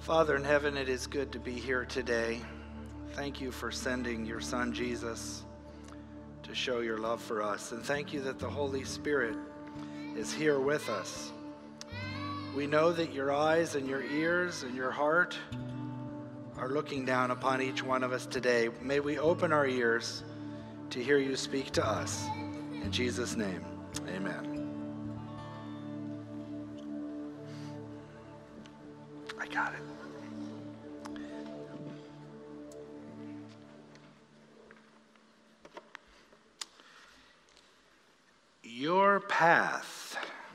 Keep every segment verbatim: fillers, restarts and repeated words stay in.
Father in heaven, it is good to be here today. Thank you for sending your Son Jesus to show your love for us. And thank you that the Holy Spirit is here with us. We know that your eyes and your ears and your heart are looking down upon each one of us today. May we open our ears to hear you speak to us. In Jesus' name, amen. I got it. Your path.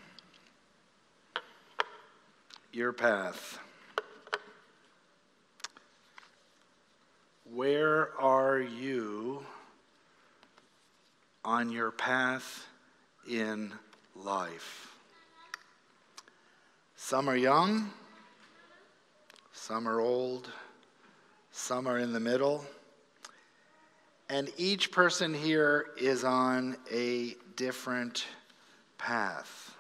Your path. Where are you on your path in life? Some are young, some are old, some are in the middle, and each person here is on a different path.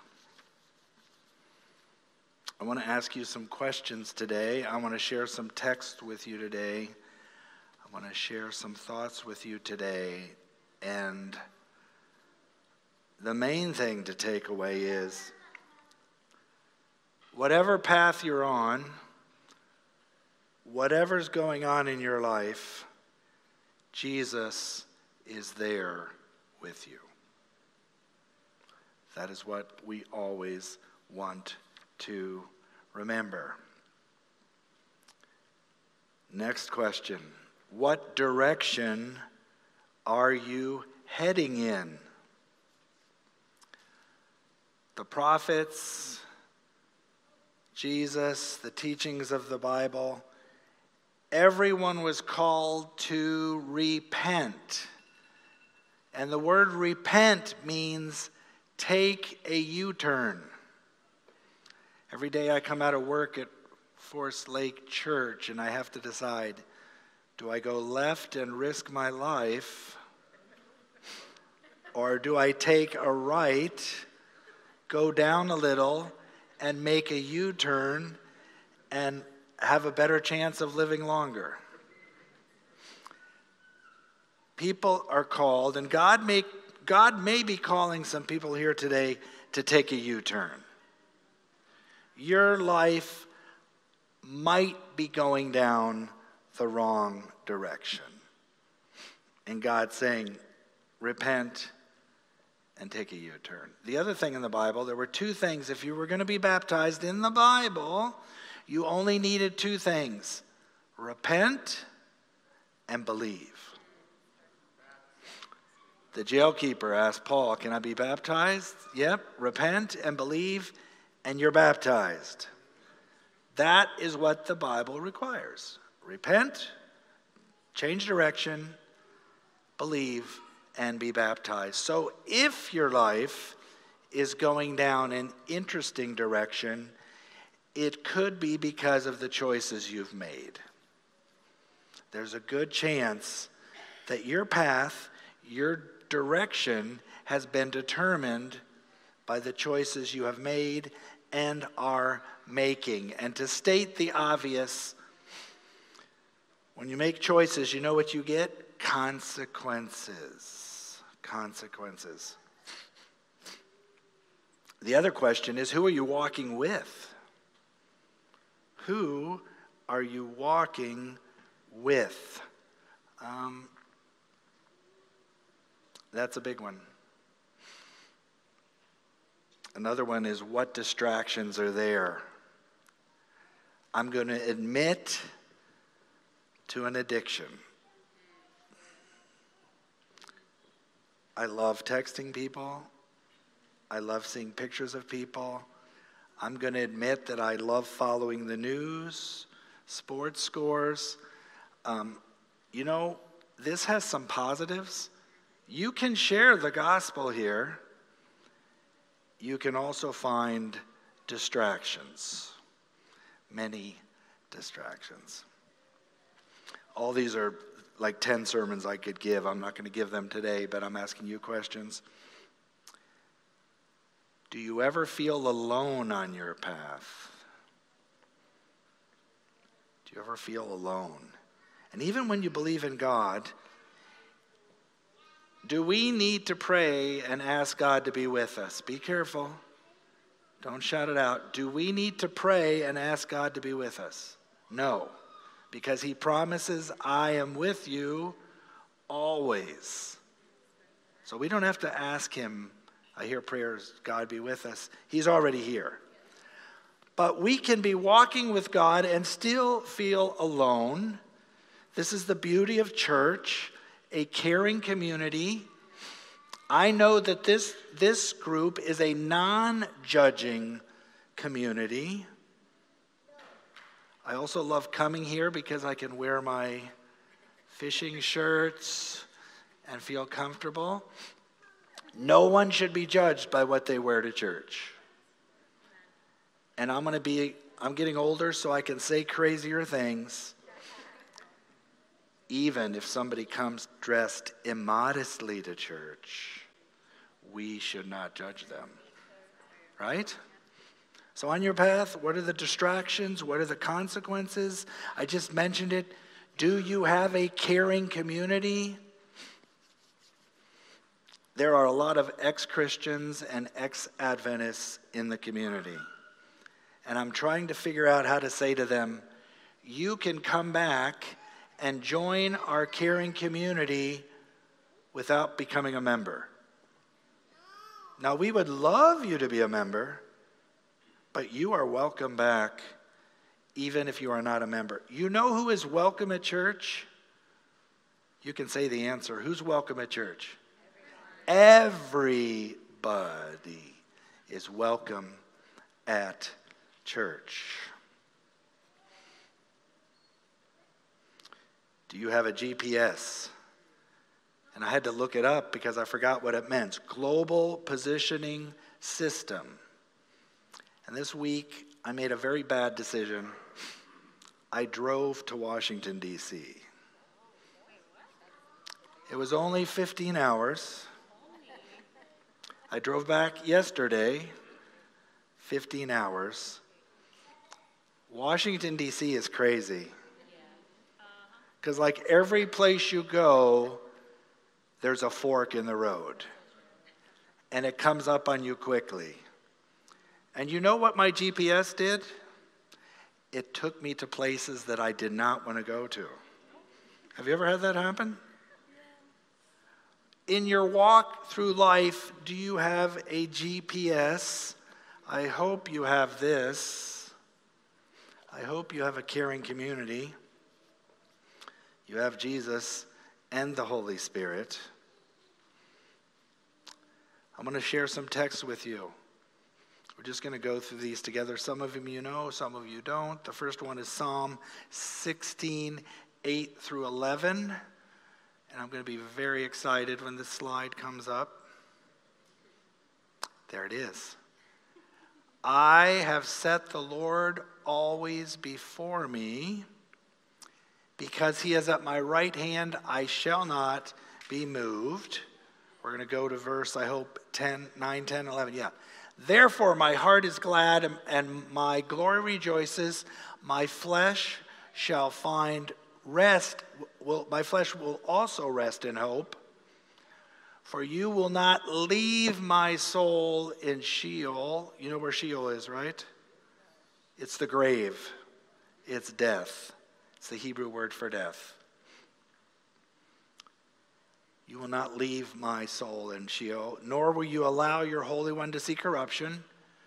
I want to ask you some questions today. I want to share some text with you today. I want to share some thoughts with you today. And the main thing to take away is whatever path you're on, whatever's going on in your life, Jesus is there with you. That is what we always want to remember. Next question. What direction are you heading in? The prophets, Jesus, the teachings of the Bible, everyone was called to repent. And the word repent means take a U-turn. Every day I come out of work at Forest Lake Church and I have to decide, do I go left and risk my life? Or do I take a right, go down a little, and make a U-turn and have a better chance of living longer? People are called, and God may, God may be calling some people here today to take a U-turn. Your life might be going down the wrong direction. And God's saying, repent and take a U-turn. The other thing in the Bible, there were two things. If you were going to be baptized in the Bible, you only needed two things: repent and believe. The jailkeeper asked Paul, can I be baptized? Yep, repent and believe, and you're baptized. That is what the Bible requires. Repent, change direction, believe, and be baptized. So if your life is going down an interesting direction, it could be because of the choices you've made. There's a good chance that your path, your direction has been determined by the choices you have made and are making. And to state the obvious, when you make choices, you know what you get? Consequences. Consequences. The other question is, who are you walking with? Who are you walking with? Um, that's a big one. Another one is, what distractions are there? I'm going to admit to an addiction. I love texting people. I love seeing pictures of people. I'm going to admit that I love following the news, sports scores. Um, you know, this has some positives. You can share the gospel here. You can also find distractions, many distractions. All these are like ten sermons I could give. I'm not going to give them today, but I'm asking you questions. Do you ever feel alone on your path? Do you ever feel alone? And even when you believe in God, do we need to pray and ask God to be with us? Be careful. Don't shout it out. Do we need to pray and ask God to be with us? No, because he promises, I am with you always. So we don't have to ask him, I hear prayers, God be with us. He's already here. But we can be walking with God and still feel alone. This is the beauty of church, a caring community. I know that this, this group is a non-judging community. I also love coming here because I can wear my fishing shirts and feel comfortable. No one should be judged by what they wear to church. And I'm going to be, I'm getting older so I can say crazier things. Even if somebody comes dressed immodestly to church, we should not judge them. Right? So on your path, what are the distractions? What are the consequences? I just mentioned it. Do you have a caring community? There are a lot of ex-Christians and ex-Adventists in the community. And I'm trying to figure out how to say to them, you can come back and join our caring community without becoming a member. Now, we would love you to be a member, but you are welcome back even if you are not a member. You know who is welcome at church? You can say the answer. Who's welcome at church? Everybody is welcome at church. Do you have a G P S? And I had to look it up because I forgot what it meant. Global Positioning System. And this week, I made a very bad decision. I drove to Washington, D C It was only fifteen hours. I drove back yesterday, fifteen hours. Washington, D C is crazy. Because like every place you go, there's a fork in the road. And it comes up on you quickly. And you know what my G P S did? It took me to places that I did not want to go to. Have you ever had that happen? In your walk through life, do you have a G P S? I hope you have this. I hope you have a caring community. You have Jesus and the Holy Spirit. I'm going to share some texts with you. We're just going to go through these together. Some of them you know, some of you don't. The first one is Psalm sixteen, eight through eleven. And I'm going to be very excited when this slide comes up. There it is. I have set the Lord always before me. Because he is at my right hand, I shall not be moved. We're going to go to verse, I hope, ten, nine, ten, eleven. Yeah. Therefore, my heart is glad and, and my glory rejoices. My flesh shall find rest. Will, my flesh will also rest in hope. For you will not leave my soul in Sheol. You know where Sheol is, right? It's the grave. It's death. It's the Hebrew word for death. You will not leave my soul in Sheol, nor will you allow your Holy One to see corruption.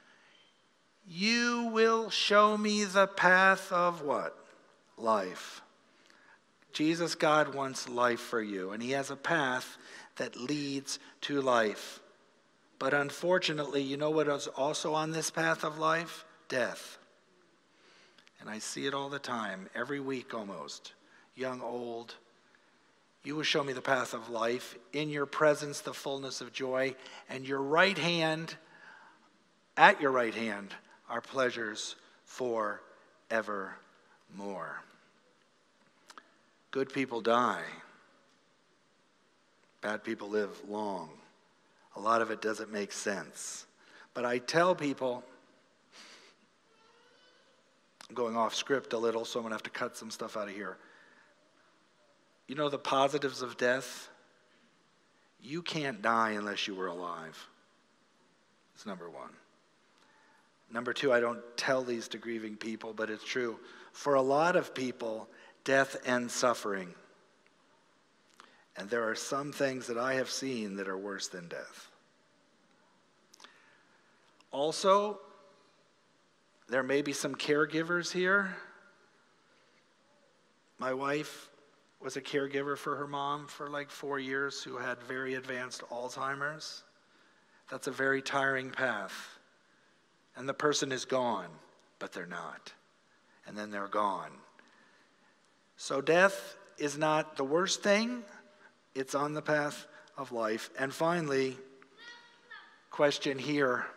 You will show me the path of what? Life. Jesus, God, wants life for you, and he has a path that leads to life. But unfortunately, you know what is also on this path of life? Death. And I see it all the time, every week almost, young, old. You will show me the path of life. In your presence, the fullness of joy. And your right hand, at your right hand, are pleasures forevermore. Good people die. Bad people live long. A lot of it doesn't make sense. But I tell people, I'm going off script a little, so I'm going to have to cut some stuff out of here. You know the positives of death? You can't die unless you were alive. That's number one. Number two, I don't tell these to grieving people, but it's true. For a lot of people, death ends suffering. And there are some things that I have seen that are worse than death. Also, there may be some caregivers here. My wife was a caregiver for her mom for like four years who had very advanced Alzheimer's. That's a very tiring path. And the person is gone, but they're not. And then they're gone. So death is not the worst thing. It's on the path of life. And finally, question here.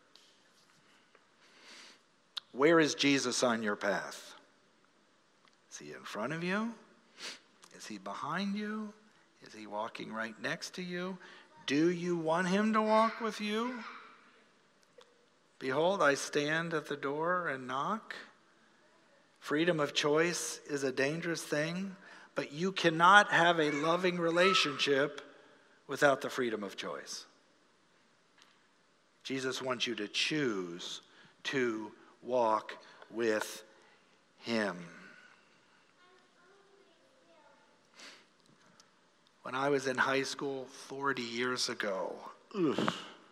Where is Jesus on your path? Is he in front of you? Is he behind you? Is he walking right next to you? Do you want him to walk with you? Behold, I stand at the door and knock. Freedom of choice is a dangerous thing, but you cannot have a loving relationship without the freedom of choice. Jesus wants you to choose to walk with him. When I was in high school forty years ago, ugh,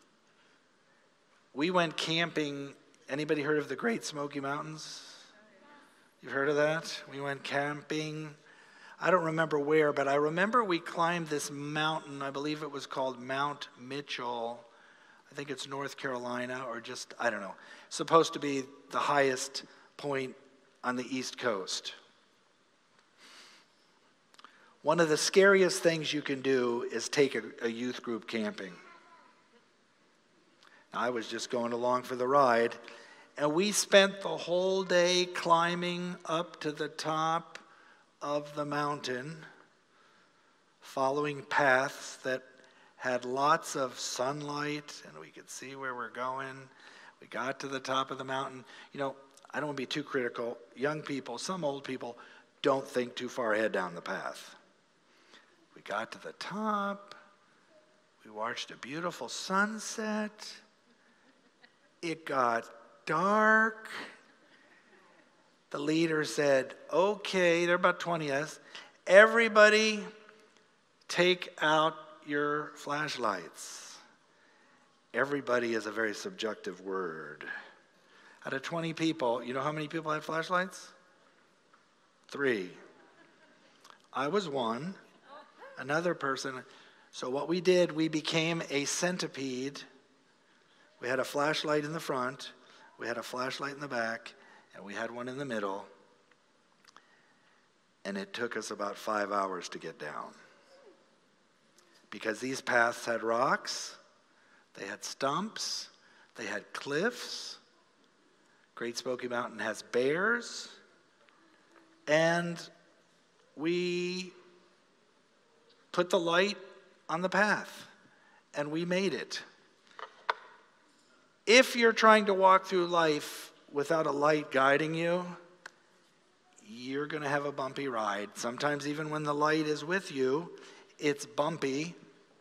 we went camping. Anybody heard of the Great Smoky Mountains? You've heard of that? We went camping. I don't remember where, but I remember we climbed this mountain. I believe it was called Mount Mitchell. I think it's North Carolina or just, I don't know. Supposed to be the highest point on the East Coast. One of the scariest things you can do is take a, a youth group camping. I was just going along for the ride, and we spent the whole day climbing up to the top of the mountain, following paths that had lots of sunlight, and we could see where we're going. We got to the top of the mountain. You know, I don't want to be too critical. Young people, some old people, don't think too far ahead down the path. We got to the top. We watched a beautiful sunset. It got dark. The leader said, okay, there are about twenty of us. Everybody take out your flashlights. Everybody is a very subjective word. Out of twenty people, you know how many people had flashlights? Three. I was one. Another person. So what we did, we became a centipede. We had a flashlight in the front. We had a flashlight in the back. And we had one in the middle. And it took us about five hours to get down. Because these paths had rocks. They had stumps. They had cliffs. Great Smoky Mountain has bears. And we put the light on the path, and we made it. If you're trying to walk through life without a light guiding you, you're going to have a bumpy ride. Sometimes even when the light is with you, it's bumpy.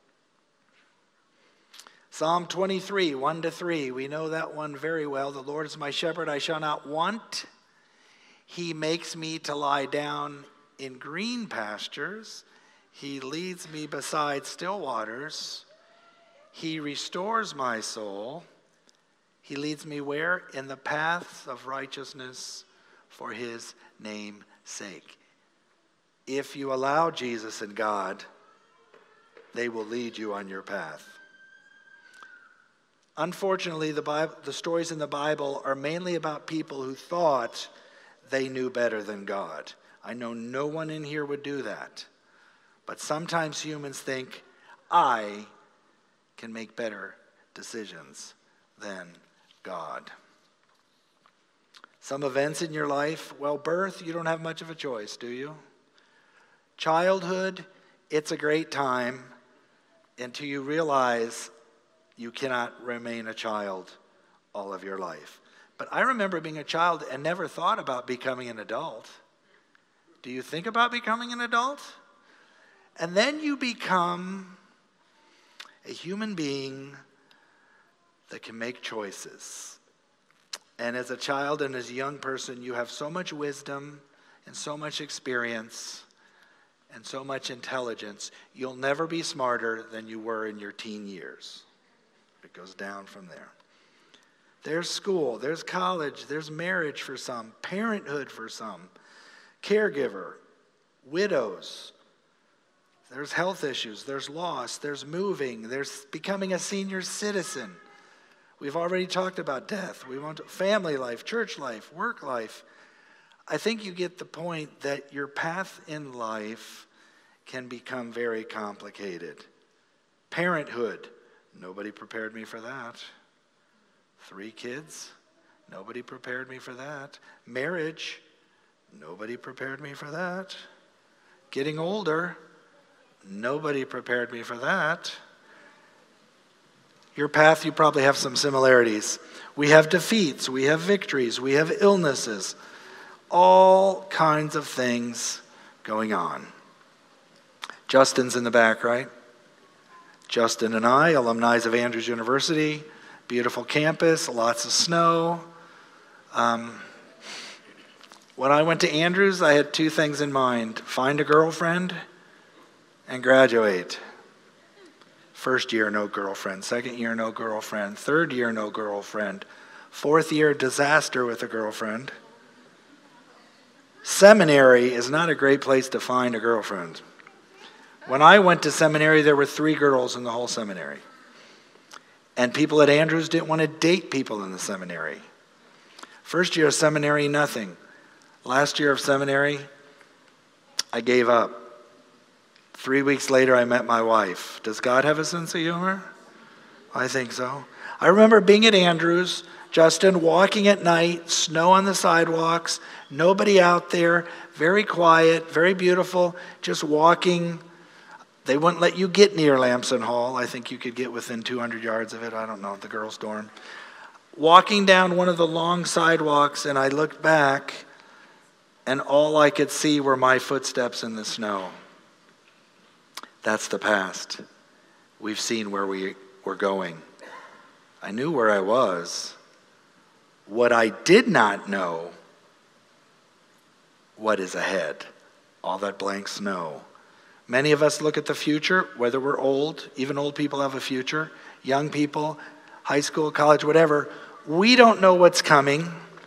Psalm twenty-three, one to three, we know that one very well. The Lord is my shepherd, I shall not want. He makes me to lie down in green pastures. He leads me beside still waters. He restores my soul. He leads me where? In the paths of righteousness for his name's sake. If you allow Jesus and God, they will lead you on your path. Unfortunately, the Bible, the stories in the Bible are mainly about people who thought they knew better than God. I know no one in here would do that. But sometimes humans think, I can make better decisions than God. Some events in your life, well, birth, you don't have much of a choice, do you? Childhood, it's a great time until you realize you cannot remain a child all of your life. But I remember being a child and never thought about becoming an adult. Do you think about becoming an adult? And then you become a human being that can make choices. And as a child and as a young person, you have so much wisdom and so much experience and so much intelligence. You'll never be smarter than you were in your teen years. It goes down from there. There's school, there's college, there's marriage for some, parenthood for some, caregiver, widows. There's health issues, there's loss, there's moving, there's becoming a senior citizen. We've already talked about death. We want family life, church life, work life. I think you get the point that your path in life can become very complicated. Parenthood, nobody prepared me for that. Three kids, nobody prepared me for that. Marriage, nobody prepared me for that. Getting older, nobody prepared me for that. Your path, you probably have some similarities. We have defeats, we have victories, we have illnesses, all kinds of things going on. Justin's in the back, right? Justin and I, alumni of Andrews University, beautiful campus, lots of snow. Um, when I went to Andrews, I had two things in mind: find a girlfriend and graduate. First year, no girlfriend. Second year, no girlfriend. Third year, no girlfriend. Fourth year, disaster with a girlfriend. Seminary is not a great place to find a girlfriend. When I went to seminary, there were three girls in the whole seminary. And people at Andrews didn't want to date people in the seminary. First year of seminary, nothing. Last year of seminary, I gave up. Three weeks later, I met my wife. Does God have a sense of humor? I think so. I remember being at Andrews, Justin, walking at night, snow on the sidewalks, nobody out there, very quiet, very beautiful, just walking. They wouldn't let you get near Lamson Hall. I think you could get within two hundred yards of it. I don't know, the girls' dorm. Walking down one of the long sidewalks, and I looked back, and all I could see were my footsteps in the snow. That's the past. We've seen where we were going. I knew where I was. What I did not know, what is ahead. All that blank snow. Many of us look at the future, whether we're old, even old people have a future, young people, high school, college, whatever. We don't know what's coming.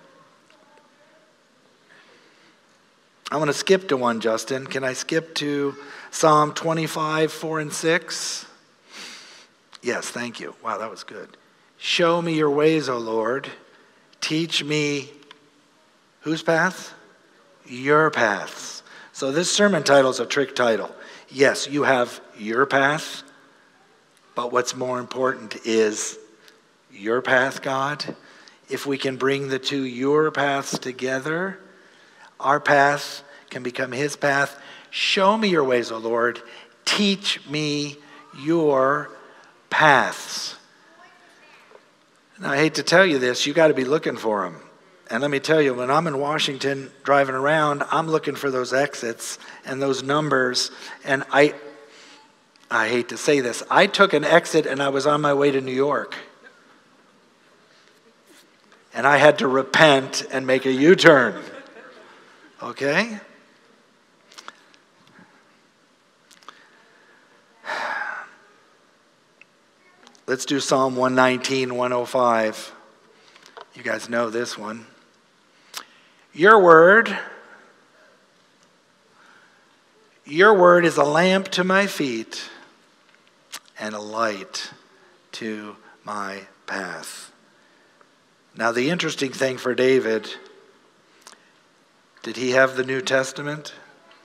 I want to skip to one, Justin. Can I skip to Psalm twenty-five, four and six? Yes, thank you. Wow, that was good. Show me your ways, O Lord. Teach me whose path? Your paths. So this sermon title is a trick title. Yes, you have your path, but what's more important is your path, God. If we can bring the two your paths together, our path can become his path. Show me your ways, O Lord. Teach me your paths. Now, I hate to tell you this, you got to be looking for them. And let me tell you, when I'm in Washington driving around, I'm looking for those exits and those numbers. And I, I hate to say this, I took an exit and I was on my way to New York. And I had to repent and make a U-turn. Okay? Let's do Psalm one nineteen, one oh five. You guys know this one. Your word, your word is a lamp to my feet and a light to my path. Now, the interesting thing for David, did he have the New Testament?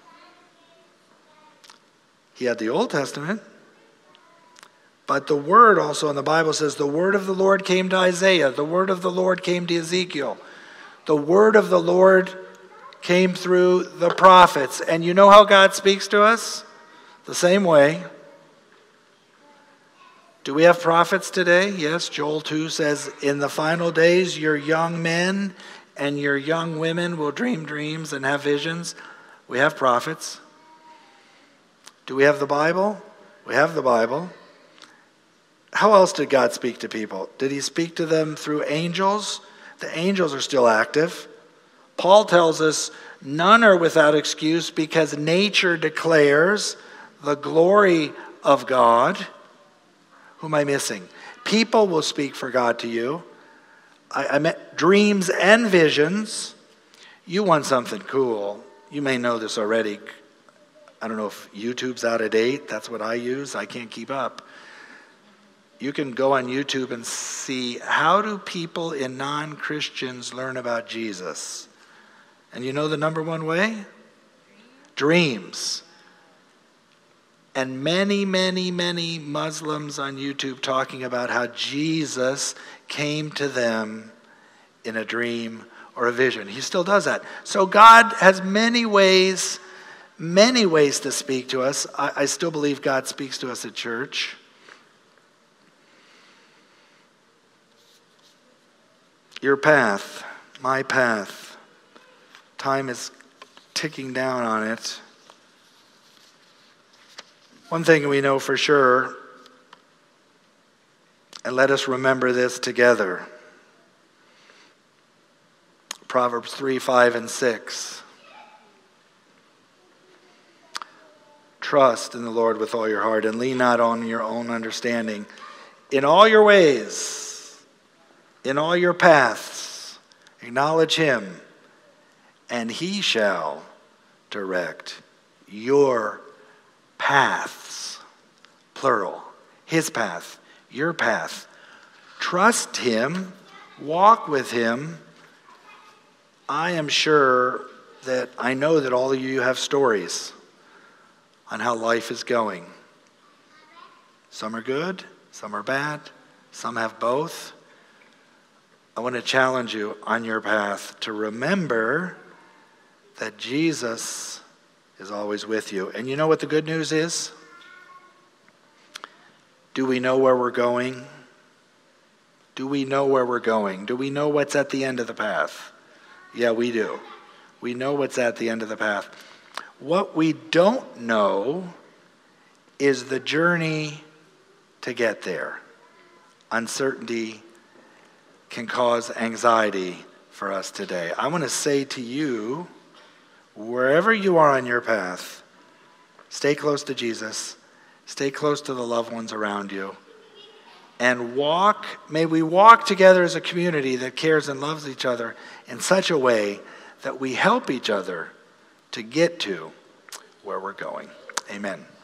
He had the Old Testament. But the word also in the Bible says the word of the Lord came to Isaiah. The word of the Lord came to Ezekiel. The word of the Lord came through the prophets. And you know how God speaks to us? The same way. Do we have prophets today? Yes, Joel two says, in the final days, your young men and your young women will dream dreams and have visions. We have prophets. Do we have the Bible? We have the Bible. How else did God speak to people? Did he speak to them through angels? The angels are still active. Paul tells us none are without excuse because nature declares the glory of God. Who am I missing? People will speak for God to you. I, I meant dreams and visions. You want something cool. You may know this already. I don't know if YouTube's out of date. That's what I use. I can't keep up. You can go on YouTube and see, how do people in non-Christians learn about Jesus? And you know the number one way? Dreams. And many, many, many Muslims on YouTube talking about how Jesus came to them in a dream or a vision. He still does that. So God has many ways, many ways to speak to us. I, I still believe God speaks to us at church. Your path, my path. Time is ticking down on it. One thing we know for sure, and let us remember this together. Proverbs three, five, and six. Trust in the Lord with all your heart and lean not on your own understanding. In all your ways, in all your paths, acknowledge him, and he shall direct your paths. Plural. His path, your path. Trust him, walk with him. I am sure that I know that all of you have stories on how life is going. Some are good, some are bad, some have both. I want to challenge you on your path to remember that Jesus is always with you. And you know what the good news is? Do we know where we're going? Do we know where we're going? Do we know what's at the end of the path? Yeah, we do. We know what's at the end of the path. What we don't know is the journey to get there. Uncertainty can cause anxiety for us today. I want to say to you, wherever you are on your path, stay close to Jesus, stay close to the loved ones around you, and walk, may we walk together as a community that cares and loves each other in such a way that we help each other to get to where we're going. Amen.